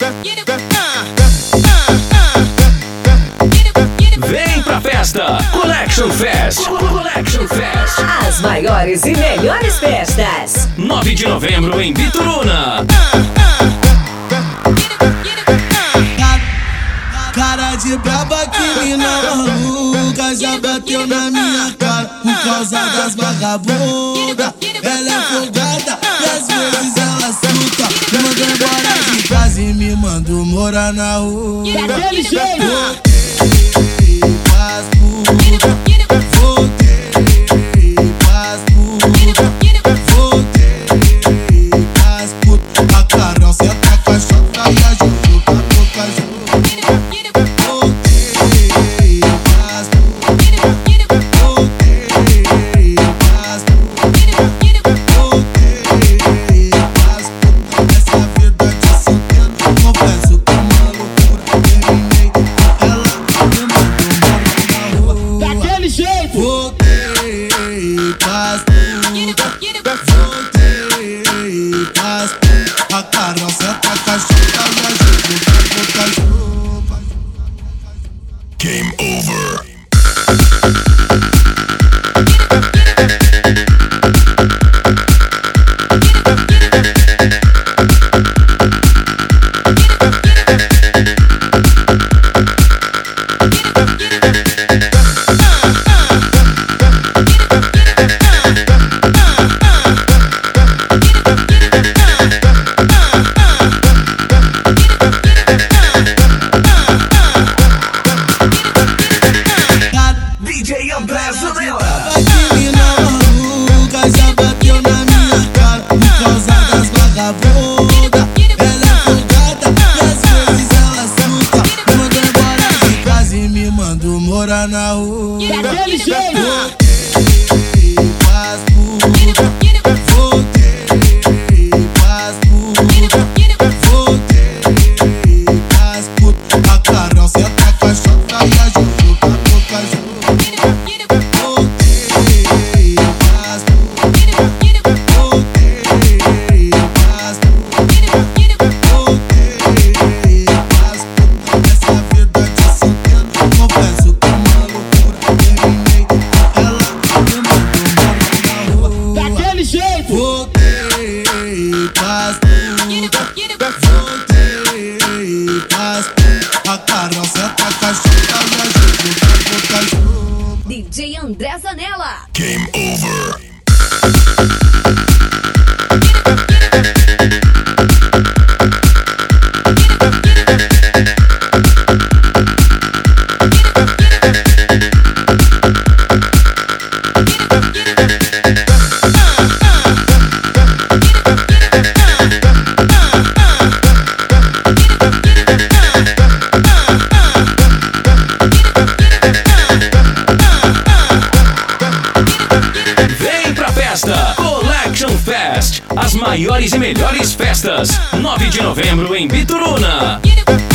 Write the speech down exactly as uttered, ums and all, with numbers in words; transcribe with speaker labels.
Speaker 1: Vem pra festa Collection Fest. Collection Fest.
Speaker 2: As maiores e melhores festas.
Speaker 1: nove de novembro em Bituruna.
Speaker 3: Cara de braba que mina maluca já bateu na minha cara por causa das vagabundas. Ela é folgada e às vezes ela suta. Me mandou embora de casa e me mandou morar na rua.
Speaker 4: Daquele jeito.
Speaker 3: Voltei pras putas, voltei pras putas, voltei pras putas. A Carol senta com a chota e a Juju com a boca junto. A Carol senta com a chota e a Juju com a boca junto.
Speaker 5: Game over. Ela é folgada e às vezes ela suta. Me mandou embora de casa e me mandou morar na rua.
Speaker 4: Daquele jeito.
Speaker 3: Voltei pras putas, voltei pras putas, voltei pras putas. A Carol senta com a chota e a Juju com a boca junto. A Carol senta com a chota e a Juju com a boca junto.
Speaker 2: D J André Zanella.
Speaker 5: Game over.
Speaker 1: Collection Fest. As maiores e melhores festas. nove de novembro em Bituruna.